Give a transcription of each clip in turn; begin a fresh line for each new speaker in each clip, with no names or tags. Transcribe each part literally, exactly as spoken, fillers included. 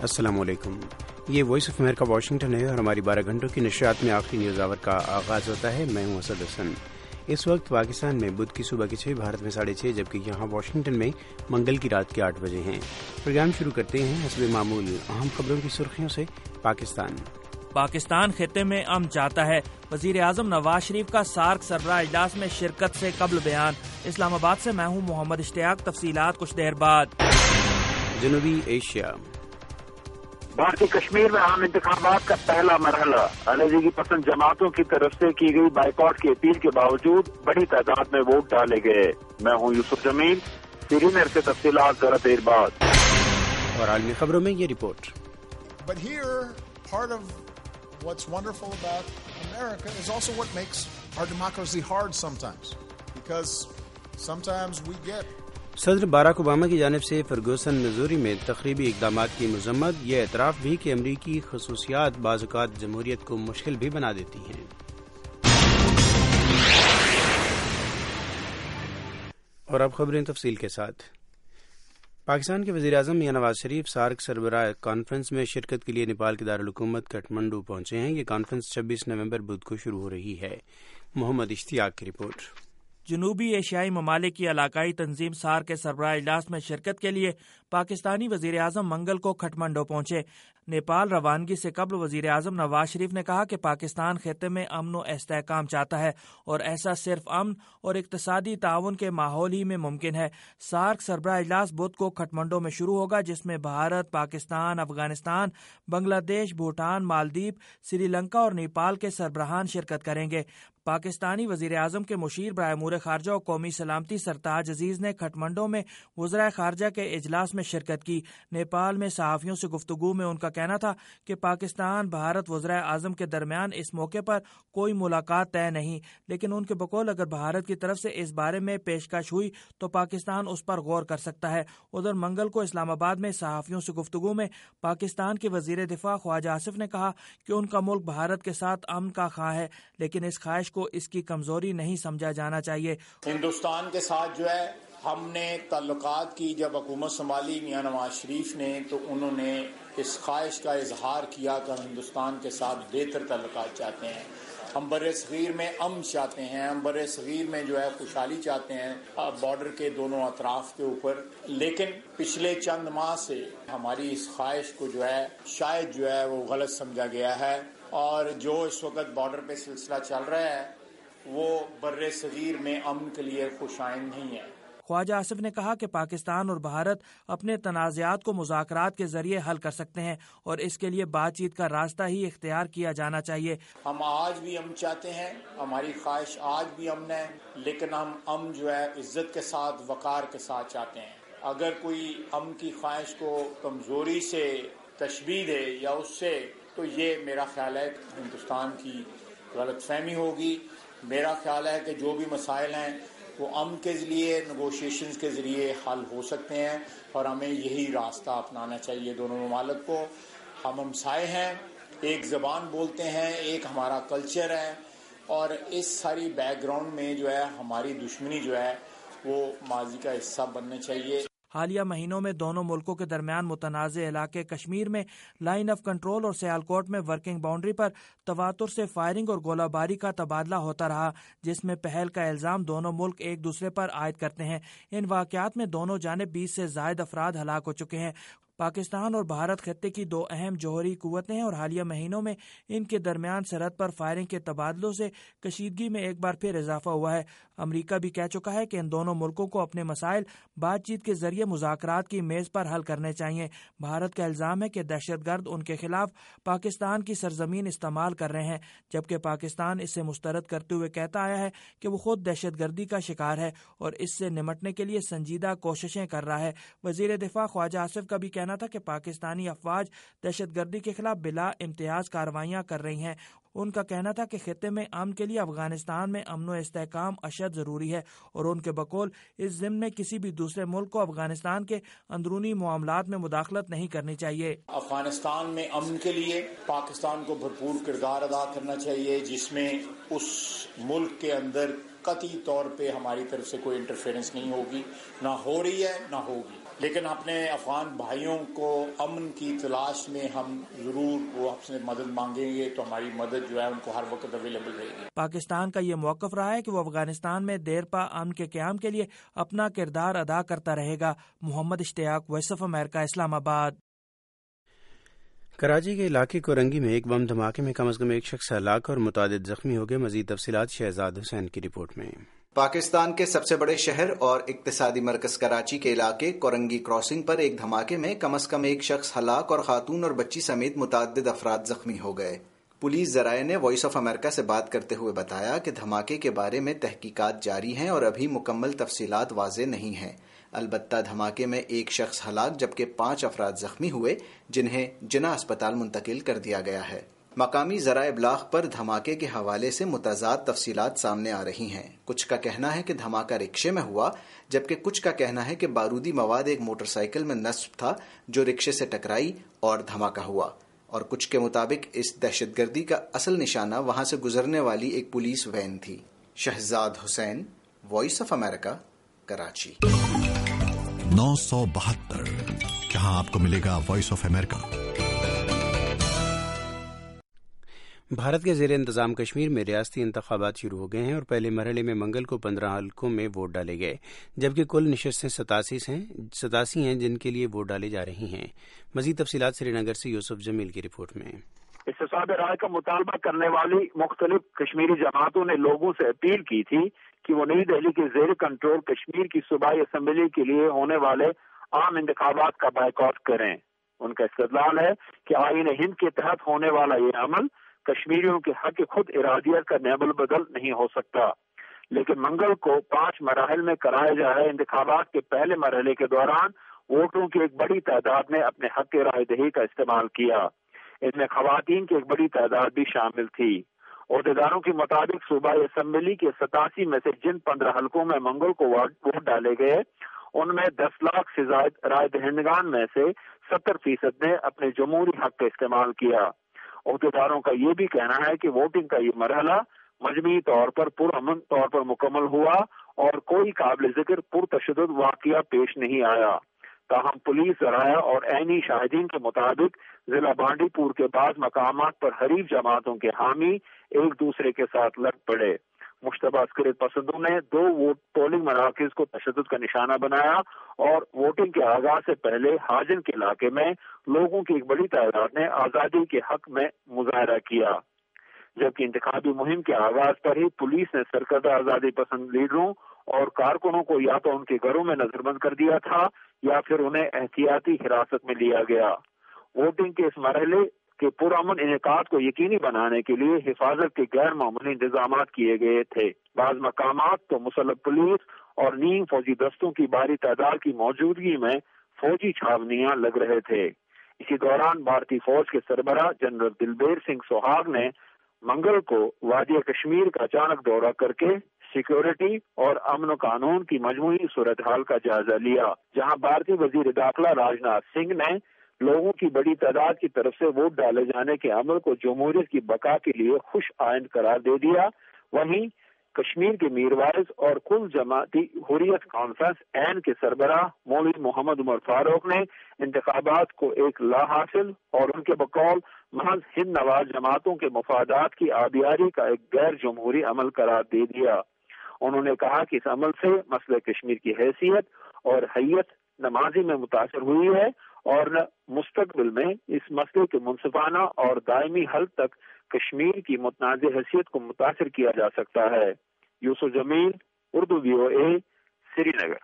السلام علیکم، یہ وائس آف امریکہ واشنگٹن ہے اور ہماری بارہ گھنٹوں کی نشریات میں آخری نیوز آور کا آغاز ہوتا ہے۔ میں ہوں اسد حسن۔ اس وقت پاکستان میں بدھ کی صبح کے چھ، بھارت میں ساڑھے چھ، جبکہ یہاں واشنگٹن میں منگل کی رات کے آٹھ بجے ہیں۔ پروگرام شروع کرتے ہیں حسب معمول اہم خبروں کی سرخیوں سے۔ پاکستان
پاکستان خطے میں امن چاہتا ہے، وزیر اعظم نواز شریف کا سارک سربراہ اجلاس میں شرکت سے قبل بیان۔ اسلام آباد سے میں ہوں محمد اشتیاق، تفصیلات کچھ دیر بعد۔
جنوبی ایشیا،
بھارتی کشمیر میں عام انتخابات کا پہلا مرحلہ، علیحدگی پسند جماعتوں کی طرف سے کی گئی بائیکاٹ کی اپیل کے باوجود بڑی تعداد میں ووٹ ڈالے گئے۔ میں ہوں یوسف جمیل، سری نگر سے تفصیلات ذرا دیر بعد۔
اور عالمی خبروں میں یہ report.
But here, part of what's wonderful about America is also what makes our democracy hard sometimes, because sometimes we get
صدر باراک اوباما کی جانب سے فرگوسن میزوری میں تخریبی اقدامات کی مذمت، یہ اعتراف بھی کہ امریکی خصوصیات بعض اوقات جمہوریت کو مشکل بھی بنا دیتی ہیں۔ اور اب خبریں تفصیل کے ساتھ۔ پاکستان کے وزیر اعظم میاں نواز شریف سارک سربراہ کانفرنس میں شرکت کے لیے نیپال کے دارالحکومت کٹھمنڈو پہنچے ہیں۔ یہ کانفرنس چھبیس نومبر بدھ کو شروع ہو رہی ہے۔ محمد اشتیاق کی رپورٹ۔
جنوبی ایشیائی ممالک کی علاقائی تنظیم سارک کے سربراہ اجلاس میں شرکت کے لیے پاکستانی وزیر اعظم منگل کو کھٹمنڈو پہنچے۔ نیپال روانگی سے قبل وزیر اعظم نواز شریف نے کہا کہ پاکستان خطے میں امن و استحکام چاہتا ہے اور ایسا صرف امن اور اقتصادی تعاون کے ماحول ہی میں ممکن ہے۔ سارک سربراہ اجلاس بدھ کو کھٹمنڈو میں شروع ہوگا، جس میں بھارت، پاکستان، افغانستان، بنگلہ دیش، بھوٹان، مالدیپ، سری لنکا اور نیپال کے سربراہان شرکت کریں گے۔ پاکستانی وزیر اعظم کے مشیر برائے امور خارجہ و قومی سلامتی سرتاج عزیز نے کھٹمنڈو میں وزرائے خارجہ کے اجلاس میں شرکت کی۔ نیپال میں صحافیوں سے گفتگو میں ان کا کہنا تھا کہ پاکستان بھارت وزرائے اعظم کے درمیان اس موقع پر کوئی ملاقات طے نہیں، لیکن ان کے بقول اگر بھارت کی طرف سے اس بارے میں پیشکش ہوئی تو پاکستان اس پر غور کر سکتا ہے۔ ادھر منگل کو اسلام آباد میں صحافیوں سے گفتگو میں پاکستان کے وزیر دفاع خواجہ آصف نے کہا کہ ان کا ملک بھارت کے ساتھ امن کا خواہ ہے، لیکن اس خواہش کو اس کی کمزوری نہیں سمجھا جانا چاہیے۔
ہندوستان کے ساتھ جو ہے ہم نے تعلقات کی، جب حکومت سنبھالی میاں نواز شریف نے تو انہوں نے اس خواہش کا اظہار کیا کہ ہم ہندوستان کے ساتھ بہتر تعلقات چاہتے ہیں، ہم بر صغیر میں امن چاہتے ہیں، ہم بر صغیر میں جو ہے خوشحالی چاہتے ہیں بارڈر کے دونوں اطراف کے اوپر۔ لیکن پچھلے چند ماہ سے ہماری اس خواہش کو جو ہے شاید جو ہے وہ غلط سمجھا گیا ہے، اور جو اس وقت بارڈر پہ سلسلہ چل رہا ہے وہ بر صغیر میں امن کے لیے خوش آئند نہیں ہے۔
خواجہ آصف نے کہا کہ پاکستان اور بھارت اپنے تنازعات کو مذاکرات کے ذریعے حل کر سکتے ہیں اور اس کے لیے بات چیت کا راستہ ہی اختیار کیا جانا چاہیے۔
ہم آج بھی امن چاہتے ہیں، ہماری خواہش آج بھی امن ہے، لیکن ہم امن جو ہے عزت کے ساتھ، وقار کے ساتھ چاہتے ہیں۔ اگر کوئی امن کی خواہش کو کمزوری سے تشبیہ دے یا اس سے، تو یہ میرا خیال ہے ہندوستان کی غلط فہمی ہوگی۔ میرا خیال ہے کہ جو بھی مسائل ہیں وہ امن کے ذریعے، نیگوشیشنز کے ذریعے حل ہو سکتے ہیں، اور ہمیں یہی راستہ اپنانا چاہیے دونوں ممالک کو۔ ہم ہمسائے ہیں، ایک زبان بولتے ہیں، ایک ہمارا کلچر ہے، اور اس ساری بیک گراؤنڈ میں جو ہے ہماری دشمنی جو ہے وہ ماضی کا حصہ بننے چاہیے۔
حالیہ مہینوں میں دونوں ملکوں کے درمیان متنازع علاقے کشمیر میں لائن آف کنٹرول اور سیالکوٹ میں ورکنگ باؤنڈری پر تواتر سے فائرنگ اور گولہ باری کا تبادلہ ہوتا رہا، جس میں پہل کا الزام دونوں ملک ایک دوسرے پر عائد کرتے ہیں۔ ان واقعات میں دونوں جانب بیس سے زائد افراد ہلاک ہو چکے ہیں۔ پاکستان اور بھارت خطے کی دو اہم جوہری قوتیں ہیں اور حالیہ مہینوں میں ان کے درمیان سرحد پر فائرنگ کے تبادلوں سے کشیدگی میں ایک بار پھر اضافہ ہوا ہے۔ امریکہ بھی کہہ چکا ہے کہ ان دونوں ملکوں کو اپنے مسائل بات چیت کے ذریعے مذاکرات کی میز پر حل کرنے چاہیے۔ بھارت کا الزام ہے کہ دہشت گرد ان کے خلاف پاکستان کی سرزمین استعمال کر رہے ہیں، جبکہ پاکستان اس سے مسترد کرتے ہوئے کہتا آیا ہے کہ وہ خود دہشت گردی کا شکار ہے اور اس سے نمٹنے کے لیے سنجیدہ کوششیں کر رہا ہے۔ وزیر دفاع خواجہ آصف کا بھی کہنا تھا کہ پاکستانی افواج دہشت گردی کے خلاف بلا امتیاز کارروائیاں کر رہی ہیں۔ ان کا کہنا تھا کہ خطے میں امن کے لیے افغانستان میں امن و استحکام اشد ضروری ہے، اور ان کے بقول اس ضمن میں کسی بھی دوسرے ملک کو افغانستان کے اندرونی معاملات میں مداخلت نہیں کرنی چاہیے۔
افغانستان میں امن کے لیے پاکستان کو بھرپور کردار ادا کرنا چاہیے، جس میں اس ملک کے اندر قطعی طور پہ ہماری طرف سے کوئی انٹرفیرنس نہیں ہوگی، نہ ہو رہی ہے نہ ہوگی۔ لیکن اپنے افغان بھائیوں کو امن کی تلاش میں ہم ضرور وہ آپ سے مدد مانگیں گے تو ہماری مدد جو ہے ان کو ہر وقت اویلیبل رہے گی۔
پاکستان کا یہ موقف رہا ہے کہ وہ افغانستان میں دیر پا امن کے قیام کے لیے اپنا کردار ادا کرتا رہے گا۔ محمد اشتیاق، وائس آف امریکہ، اسلام آباد۔
کراچی کے علاقے کورنگی میں ایک بم دھماکے میں کم از کم ایک شخص ہلاک اور متعدد زخمی ہو گئے۔ مزید تفصیلات شہزاد حسین کی رپورٹ میں۔
پاکستان کے سب سے بڑے شہر اور اقتصادی مرکز کراچی کے علاقے کورنگی کراسنگ پر ایک دھماکے میں کم از کم ایک شخص ہلاک اور خاتون اور بچی سمیت متعدد افراد زخمی ہو گئے۔ پولیس ذرائع نے وائس آف امریکہ سے بات کرتے ہوئے بتایا کہ دھماکے کے بارے میں تحقیقات جاری ہیں اور ابھی مکمل تفصیلات واضح نہیں ہیں۔ البتہ دھماکے میں ایک شخص ہلاک جبکہ پانچ افراد زخمی ہوئے جنہیں جناح اسپتال منتقل کر دیا گیا ہے۔ مقامی ذرائع ابلاغ پر دھماکے کے حوالے سے متضاد تفصیلات سامنے آ رہی ہیں۔ کچھ کا کہنا ہے کہ دھماکہ رکشے میں ہوا جبکہ کچھ کا کہنا ہے کہ بارودی مواد ایک موٹر سائیکل میں نصب تھا جو رکشے سے ٹکرائی اور دھماکہ ہوا، اور کچھ کے مطابق اس دہشت گردی کا اصل نشانہ وہاں سے گزرنے والی ایک پولیس وین تھی۔ Shahzad Hussain, Voice of America, Karachi.
نو سو بہتر جہاں آپ کو ملے گا وائس آف امریکہ۔
بھارت کے زیر انتظام کشمیر میں ریاستی انتخابات شروع ہو گئے ہیں اور پہلے مرحلے میں منگل کو پندرہ حلقوں میں ووٹ ڈالے گئے، جبکہ کل نشستیں ستاسی ہیں ستاسی ہیں جن کے لیے ووٹ ڈالے جا رہی ہیں۔ مزید تفصیلات سری نگر سے یوسف جمیل کی رپورٹ میں۔
استصواب رائے کا مطالبہ کرنے والی مختلف کشمیری جماعتوں نے لوگوں سے اپیل کی تھی کہ وہ نئی دہلی کے زیر کنٹرول کشمیر کی صوبائی اسمبلی کے لیے ہونے والے عام انتخابات کا بائیکاٹ کریں۔ ان کا استدلال ہے کہ آئین ہند کے تحت ہونے والا یہ عمل کشمیریوں کے حق خود ارادیت کا نعمل بدل نہیں ہو سکتا، لیکن منگل کو پانچ مراحل میں کرائے جا رہے انتخابات کے پہلے مرحلے کے دوران ووٹوں کی ایک بڑی تعداد نے اپنے حق رائے دہی کا استعمال کیا۔ ان میں خواتین کی ایک بڑی تعداد بھی شامل تھی۔ عہدیداروں کے مطابق صوبائی اسمبلی کے ستاسی میں سے جن پندرہ حلقوں میں منگل کو ووٹ ڈالے گئے ان میں دس لاکھ سے زائد رائے دہندگان میں سے ستر فیصد نے اپنے جمہوری حق کا استعمال کیا۔ عہدیداروں کا یہ بھی کہنا ہے کہ ووٹنگ کا یہ مرحلہ مجموعی طور پر پرامن طور پر مکمل ہوا اور کوئی قابل ذکر پرتشدد واقعہ پیش نہیں آیا۔ تاہم پولیس ذرائع اور عینی شاہدین کے مطابق ضلع بانڈی پور کے بعض مقامات پر حریف جماعتوں کے حامی ایک دوسرے کے ساتھ لڑ پڑے۔ مشتبہ عسکریت پسندوں نے دو ووٹ پولنگ مراکز کو تشدد کا نشانہ بنایا اور ووٹنگ کے آغاز سے پہلے حاجن کے علاقے میں لوگوں کی ایک بڑی تعداد نے آزادی کے حق میں مظاہرہ کیا، جبکہ انتخابی مہم کے آغاز پر ہی پولیس نے سرکردہ آزادی پسند لیڈروں اور کارکنوں کو یا تو ان کے گھروں میں نظر بند کر دیا تھا یا پھر انہیں احتیاطی حراست میں لیا گیا۔ ووٹنگ کے اس مرحلے کے پرامن انعقاد کو یقینی بنانے کے لیے حفاظت کے غیر معمولی انتظامات کیے گئے تھے۔ بعض مقامات تو مسلح پولیس اور نیم فوجی دستوں کی بھاری تعداد کی موجودگی میں فوجی چھاونیاں لگ رہے تھے۔ اسی دوران بھارتی فوج کے سربراہ جنرل دلبیر سنگھ سہاگ نے منگل کو وادی کشمیر کا اچانک دورہ کر کے سیکیورٹی اور امن و قانون کی مجموعی صورتحال کا جائزہ لیا، جہاں بھارتی وزیر داخلہ راجناتھ سنگھ نے لوگوں کی بڑی تعداد کی طرف سے ووٹ ڈالے جانے کے عمل کو جمہوریت کی بقا کے لیے خوش آئند قرار دے دیا۔ وہیں کشمیر کے میروائز اور کل جماعتی حریت کانفرنس این کے سربراہ مولوی محمد عمر فاروق نے انتخابات کو ایک لا حاصل اور ان کے بقول محض ہند نواز جماعتوں کے مفادات کی آبیاری کا ایک غیر جمہوری عمل قرار دے دیا۔ انہوں نے کہا کہ اس عمل سے مسئلہ کشمیر کی حیثیت اور حیت نہ ماضی میں متاثر ہوئی ہے اور نہ مستقبل میں اس مسئلے کے منصفانہ اور دائمی حل تک کشمیر کی متنازع حیثیت کو متاثر کیا جا سکتا ہے۔ یوسف جمیل، اردو وی او اے، سری نگر۔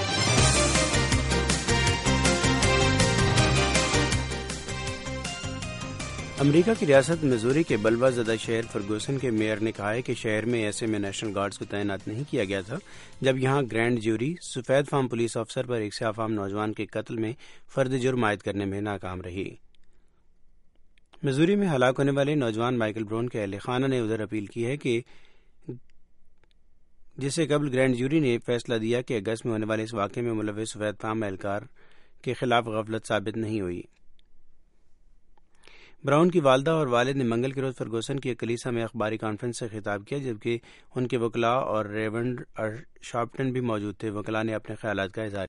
امریکہ کی ریاست میزوری کے بلوا زدہ شہر فرگوسن کے میئر نے کہا ہے کہ شہر میں ایسے میں نیشنل گارڈز کو تعینات نہیں کیا گیا تھا جب یہاں گرینڈ جیوری سفید فام پولیس افسر پر ایک سیاہ فام نوجوان کے قتل میں فرد جرم عائد کرنے میں ناکام رہی۔ میزوری میں ہلاک ہونے والے نوجوان مائیکل برون کے اہل خانہ نے ادھر اپیل کی ہے کہ جسے قبل گرینڈ جیوری نے فیصلہ دیا کہ اگست میں ہونے والے اس واقعے میں ملوث سفید فام اہلکار کے خلاف غفلت ثابت نہیں ہوئی۔ براؤن کی والدہ اور والد نے منگل کے روز فرگوسن کی ایک کلیسا میں اخباری کانفرنس سے خطاب کیا، جبکہ ان کے وکلاء اور ریورنڈ شارپٹن بھی موجود تھے۔ وکلاء نے اپنے خیالات کا اظہار